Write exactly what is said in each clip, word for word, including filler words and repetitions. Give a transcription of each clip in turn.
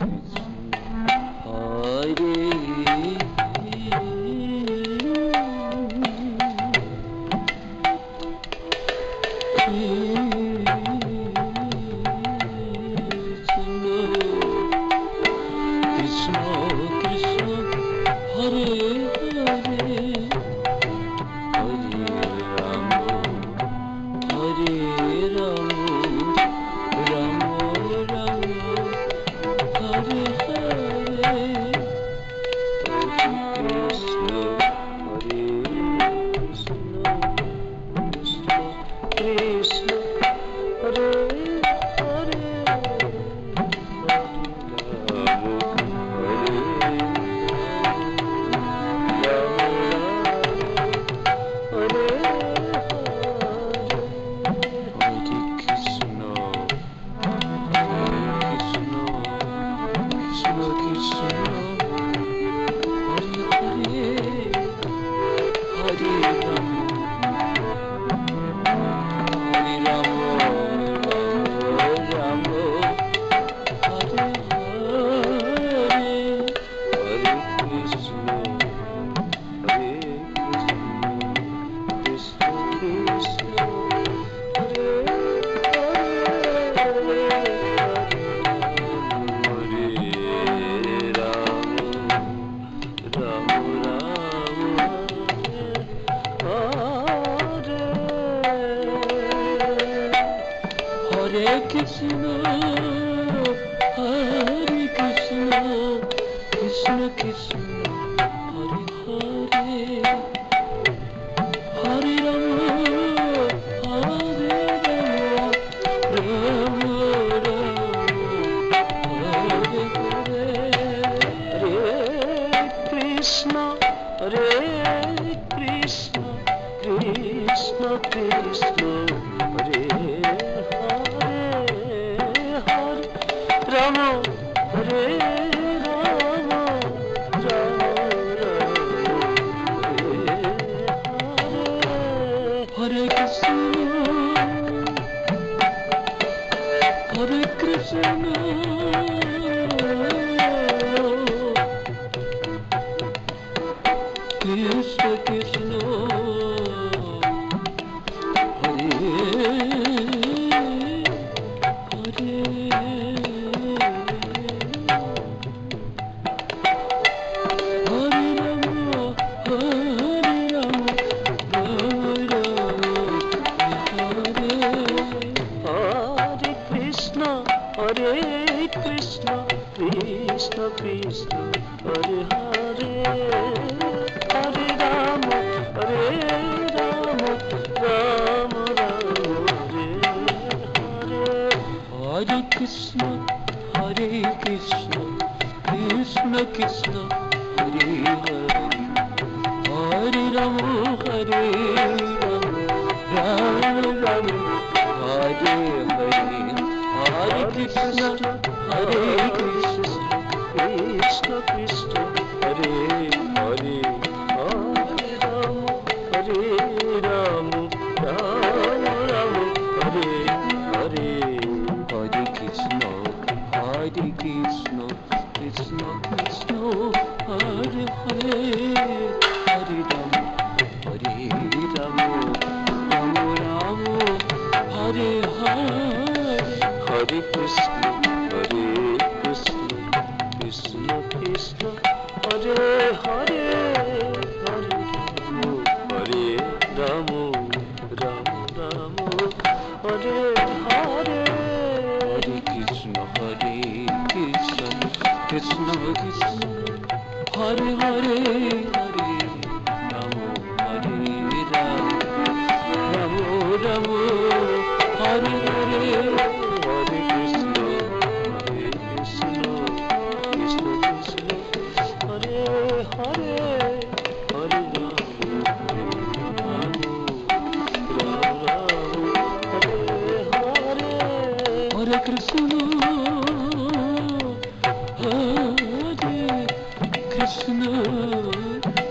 Krishna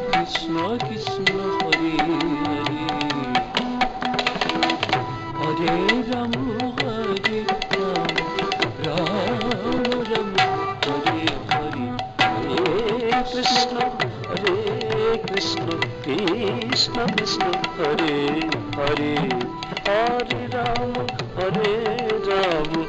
Krishna, Hare Krishna, Krishna Krishna, Hare Hare, Hare Rama, Hare Rama,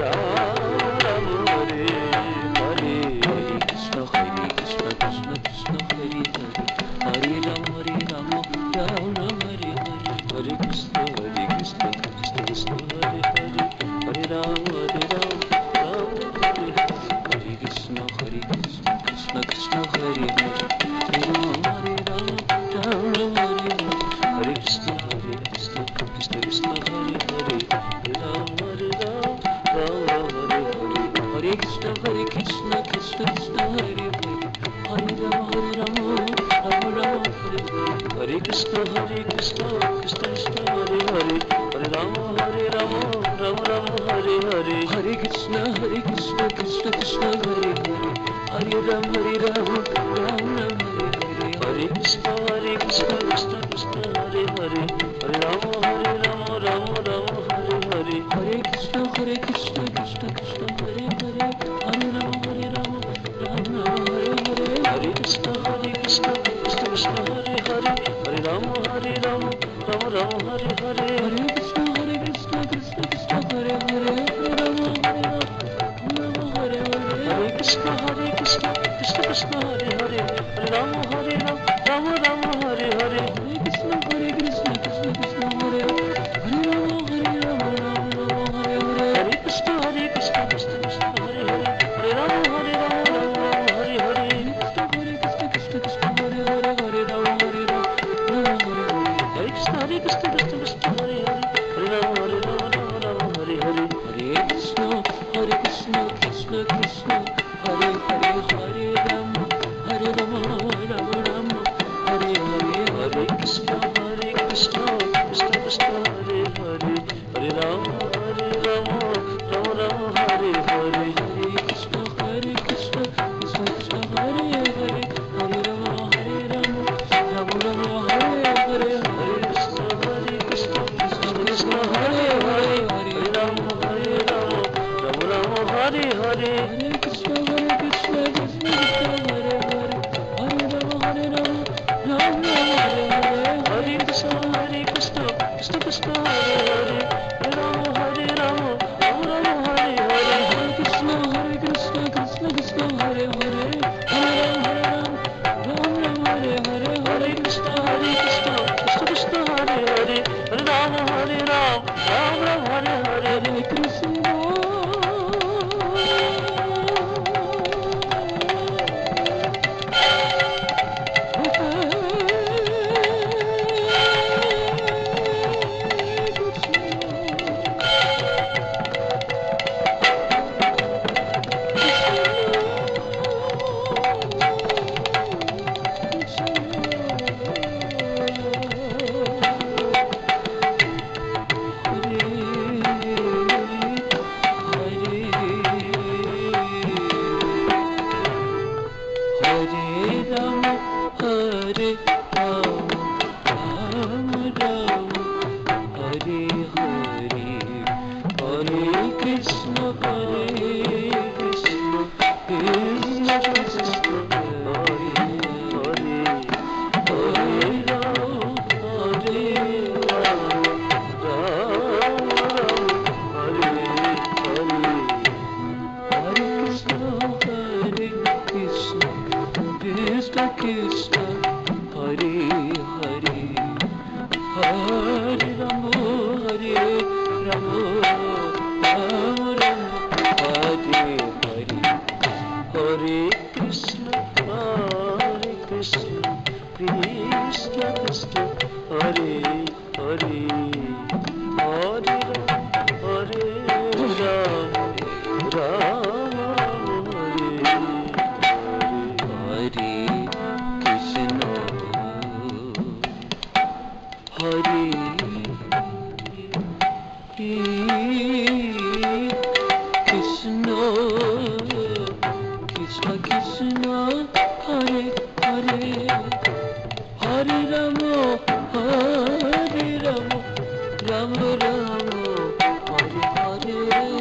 Rama Rama, Hare Hare, Hare Krishna, Hare Krishna, Krishna Krishna, Hare Hare, Hare Rama, Hare Rama, Rama Rama, Hare Hare, Hare Krishna, Hare Krishna, Krishna Krishna, Hare Hare, Hare Rama, Hare Rama, Rama Hare Hare, Hare Krishna, Hare Krishna, Krishna Krishna, Hare Hare, Hare Rama, Hare Rama, Rama Rama, Hare Hare, Hare Krishna, Hare Krishna, Krishna Krishna, Hare Hare, Hare Rama, Hare Rama, Rama Rama, Hare Hare, Hare Krishna, Hare Krishna, Krishna Krishna, Hare Hare, Hare Rama, Hare Rama, Rama Rama, Hare Hare, Hare Krishna, Hare Krishna, Krishna Krishna, Hare Hare, Hare Rama, Hare Rama, Rama Rama, Hare Hare, Hare Krishna, Hare Krishna, Krishna Krishna, Hare Hare, Hare Rama, Hare Rama, Rama Rama, Hare Hare, Hare Krishna, Hare Krishna, Krishna Krishna, Hare Hare, Hare Rama, Hare Rama, Rama Rama, Hare Hare, Hare Krishna, Hare Krishna, Krishna Krishna, Hare Hare, Hare Rama, Hare Rama, Rama Rama, Hare Hare, Hare Krishna, Hare Krishna, Krishna Krishna, Hare Hare, Hare Rama, Hare Rama, Rama Rama, Hare Hare, Hare Krishna, Hare Krishna, Krishna Krishna, Hare Hare, Hare Rama, Hare Rama, Rama Hare Hare, Hare Krishna, Hare Krishna, Krishna Krishna, Hare Hare, Hare Rama, Hare Rama, Rama Rama, Hare Hare, Hare Krishna, Hare Krishna, Krishna Krishna, Hare Hare, Hare Rama, Hare Rama, Rama Rama, Hare Hare, Hare Krishna, Hare Krishna, Krishna Krishna, Hare Hare, Hare Rama, Hare Rama, Rama Rama, Hare Hare, Hare Krishna, Hare Krishna, Krishna Krishna, Hare Hare, Hare Rama, Hare Rama, Rama Hare Hare, Hare Krishna, Hare Krishna, Krishna Krishna, Hare Hare, Hare Rama, Hare Rama, Rama Rama, Hare Hare, Hare Krishna, Hare Krishna, Krishna Krishna, Hare Hare, Hare Rama, Hare Rama, Rama Rama, Hare Hare, Hare Krishna, Hare Krishna, Krishna Krishna, Hare Hare, Hare Rama, Hare Rama, Rama Rama, Hare Hare, Hare Krishna, Hare Krishna, Krishna Krishna, Hare Hare, Hare Rama, Hare Rama, Rama Rama, Hare Hare, Hare Krishna, Hare Krishna, Krishna Krishna, Hare Hare, Hare Rama, Hare Rama, Rama Rama, Hare Hare, Hare Krishna, Hare Krishna, Krishna Krishna, Hare Hare, Hare Rama, Hare Rama, Rama Rama, Hare Hare, Hare Krishna, Hare Krishna, Krishna Krishna, Hare Hare, Hare Rama, Hare Rama, Rama Rama, Hare Hare, Hare Krishna, Hare Krishna, Krishna Krishna, Hare Hare, Hare Rama, Hare Rama, Rama Rama, Hare Hare, Hare Krishna, Hare Krishna, Krishna Krishna, Hare Hare, Hare Rama, Hare Rama, Rama Rama, Hare Hare, Hare Krishna.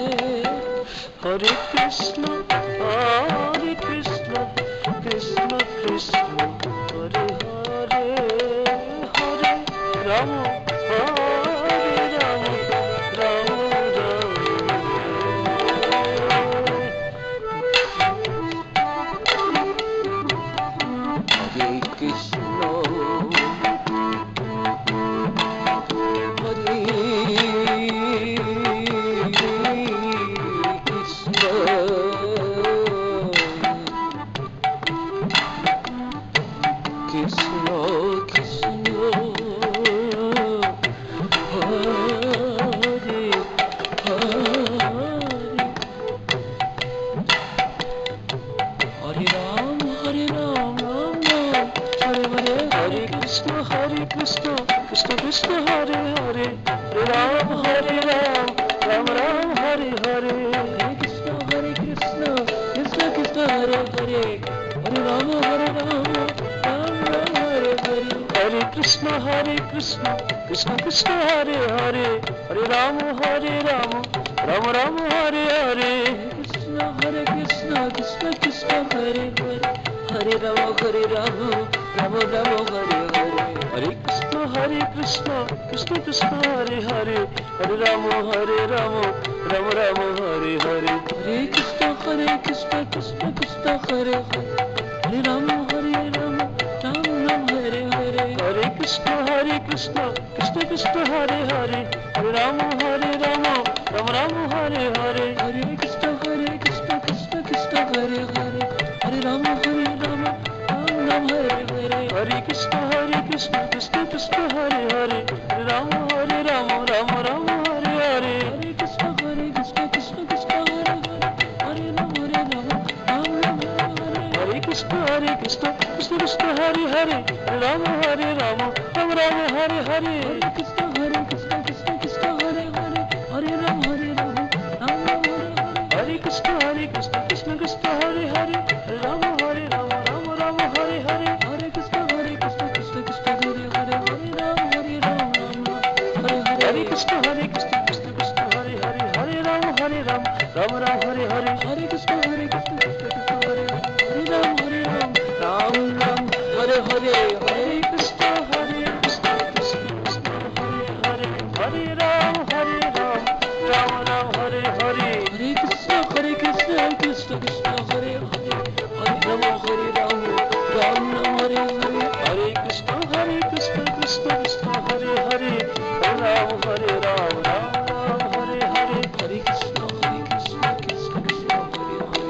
Hare Krishna, Hare Krishna, Krishna Krishna, Hare Hare, Hare Rama, Hare Rama, Rama Rama. Hare Krishna, Hare Krishna, Krishna, Hare Hare, Hare Ram, Hare Ram, Ram Ram, Hare Hare, Hare Krishna, Hare Krishna, Krishna Krishna, Hare Hare, Hare Ram, Hare Ram, Ram Ram, Hare Hare, Hare Krishna, Hare Krishna, Krishna Krishna, Hare Hare, Hare Ram, Hare Ram, Ram Ram, Hare Hare, Hare Krishna, Hare Krishna, Krishna Krishna, Hare Hare, Hare Ram, Hare Ram, Ram Ram, Hare Hare, Krishna, Hare Krishna, Krishna Krishna, Hare Hare, Hare Ram, Hare Ram, Ram Ram, Hare Hare, Hare Krishna, Hare Krishna, Krishna Krishna, Hare Hare, Hare Ram, Hare Ram, Ram Ram, Hare Hare, Hare Krishna, Hare Krishna, Krishna Krishna, Hare Hare, Hare Ram, Hare Ram, Ram Ram, Hare Hare, Hare Krishna, Hare Krishna, Krishna Krishna, Hare Hare, Hare Ram, Hare Ram, Ram Ram, Hare Hare, Hare Krishna, Hare Krishna, Krishna Krishna, Hare Hare, Hare Ram, Hare Ram, Ram Ram, Hare Hare, Hare Krishna, Hare Krishna, Krishna Krishna, Hare Hare, Hare Ram, Hare Ram, Ram Ram, Hare Hare, Hare Krishna, Hare Krishna, Krishna Krishna, Hare Hare, Hare Ram, Hare Ram, Ram Ram, Hare Hare, Hare Krishna, Hare Krishna, Krishna Krishna, Hare Hare, Hare Ram, Hare Ram, Ram Ram, Hare Hare, Hare Krishna, Hare Krishna, Krishna Krishna, Hare Hare, Hare Ram, Hare Ram, Ram Ram, Hare Hare, Hare Krishna, Hare Krishna, Krishna Krishna, Hare Hare, Hare Ram, Hare Ram, Ram Ram, Hare Hare, Hare Krishna, Hare Krishna, Krishna Krishna, Hare Hare, Hare Ram, Hare Ram, Ram Ram, Hare Hare, Hare Krishna, Hare Krishna, Krishna Krishna, Hare Hare, Hare Ram, Hare Ram, Ram Ram, Hare Hare, Hare Krishna, Hare Krishna, Krishna Krishna, Hare Hare, Hare Ram, Hare Ram, Ram Ram, Hare Hare, Hare Krishna, Hare Krishna, Krishna Krishna, Hare Hare, Hare Ram, Hare Ram, Ram Ram, Hare Hare, Hare Krishna, Hare Krishna, Krishna Krishna, Hare Hare, Hare Ram, Hare Ram, Ram Ram, Hare Hare, Hare Krishna, Hare Krishna, Krishna Krishna, Hare Hare, Hare Ram, Hare Ram, Ram Ram, Hare Hare, Hare Krishna, Hare Krishna, Krishna Krishna, Hare Hare.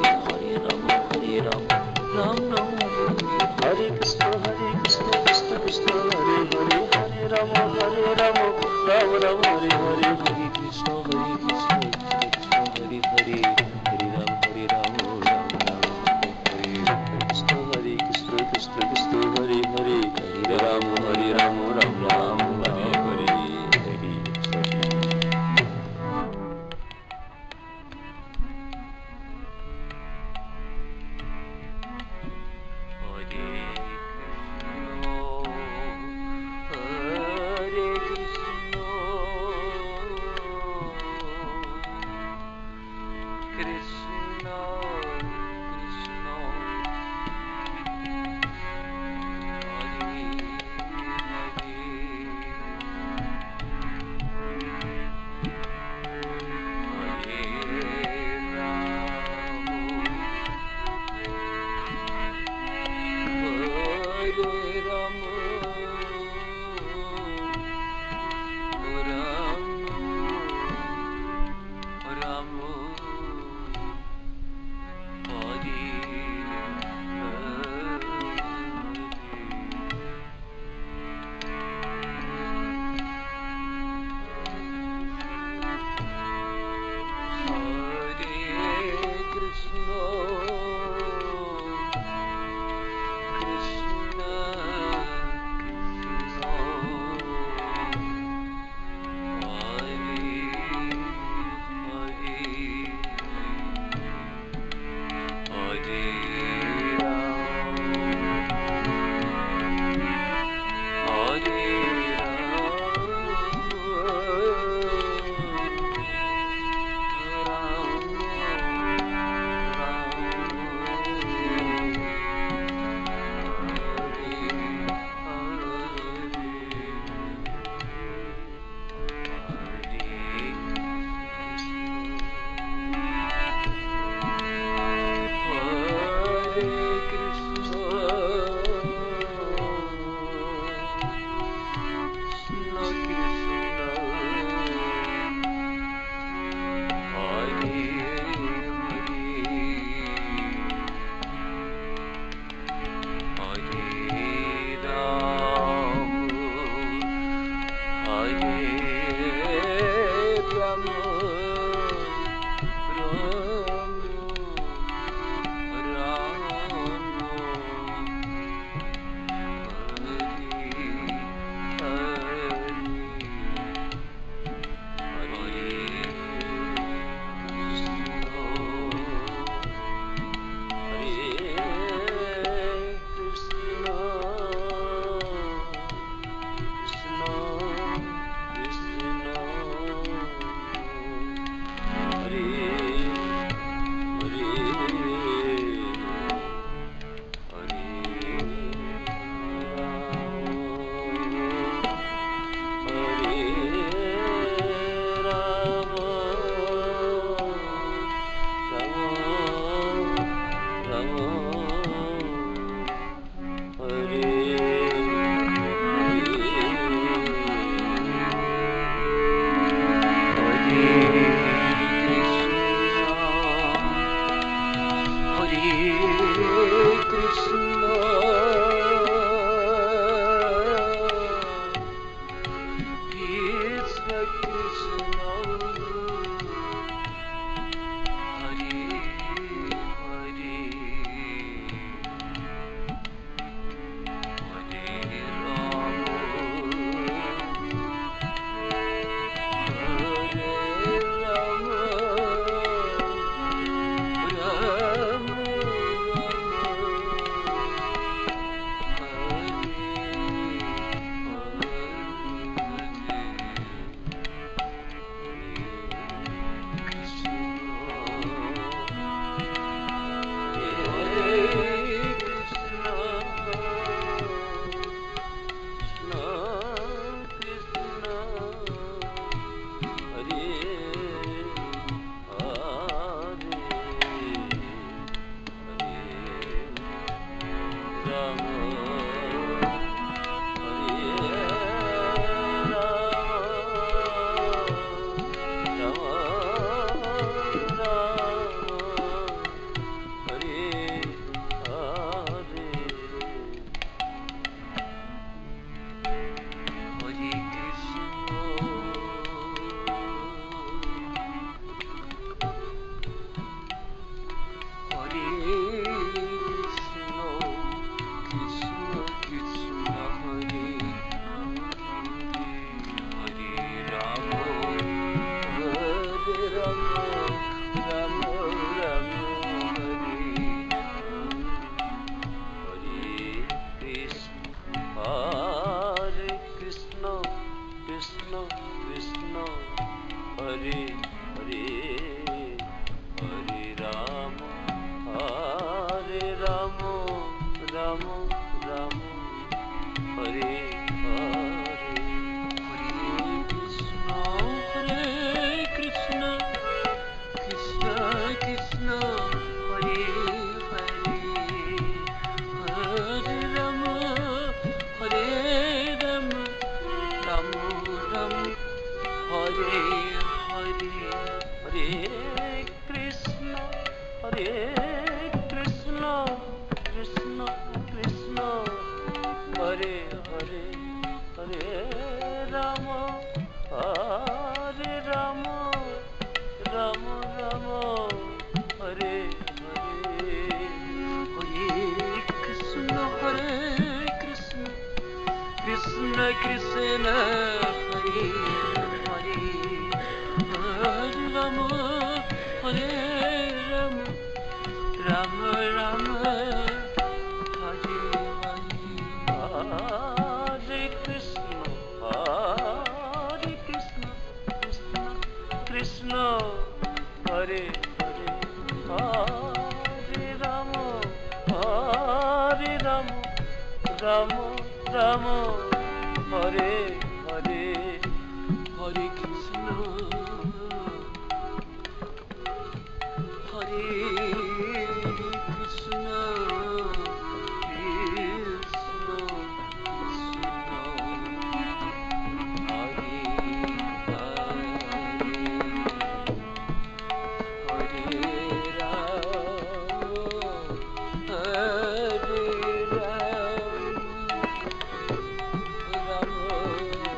Ram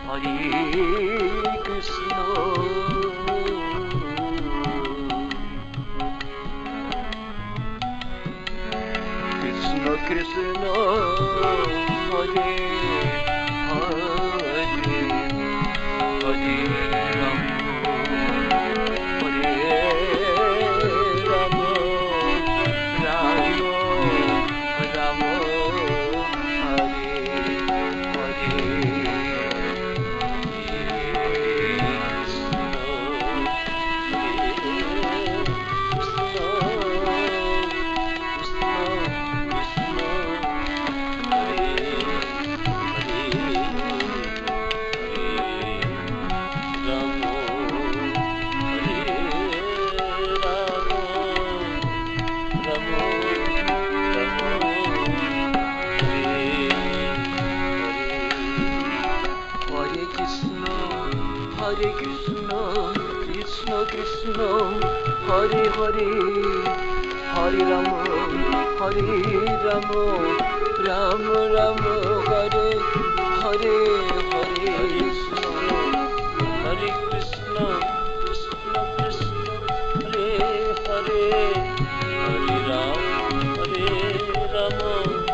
Hare Krishna, Krishna Krishna, Hare Hare, Hare Rama, Hare Rama, Rama Rama, Hare Hare. Hare Krishna, Krishna Krishna, Hare Hare, Hare Rama, Hare Rama, Rama Rama, Hare Hare, Hare Krishna, Hare Krishna, Krishna Krishna, Hare Hare, Hare Rama, Hare Rama,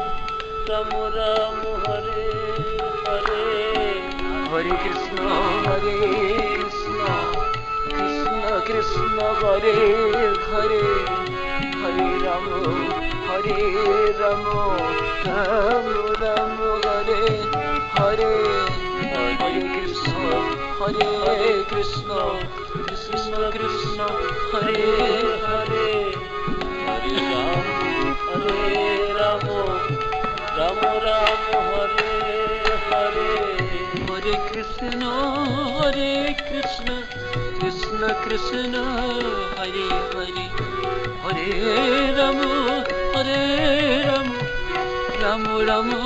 Rama Rama, Hare Hare. Hare Krishna, Hare Krishna, Krishna Krishna, Hare Hare, Hare Rama, Hare Rama, Rama Rama, Hare Hare. Hare Krishna, Hare Krishna, Krishna Krishna, Hare Hare, Hare Rama, Hare Rama, Rama Rama, Hare Hare. Hare Krishna, Hare Krishna, Krishna Krishna, Hare Hare, Hare Rama, Hare Rama, Rama Rama,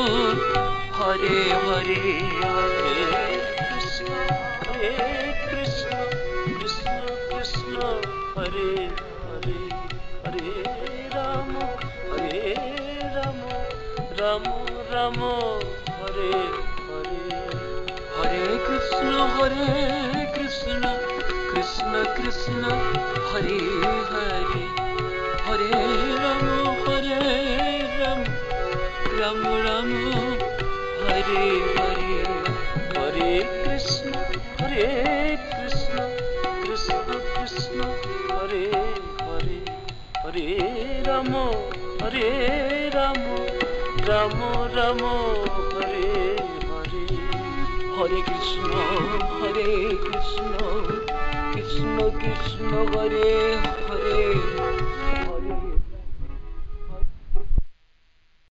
Hare Hare. Hare Krishna, Hare Krishna, Krishna Krishna, Hare Hare, Hare Rama, Hare Rama, Rama Rama, Hare Hare. Hare Krishna, Hare Krishna, Krishna Krishna, Hare Hare, Hare Rama, Hare Rama, Rama Rama, Hare Hare. Hare Krishna, Hare Krishna, Krishna Krishna, Hare Hare, Hare Rama, Hare Rama, Rama Rama, Hare Hare. Hare Krishna, Hare Krishna, Krishna Krishna, Hare Hare, Hare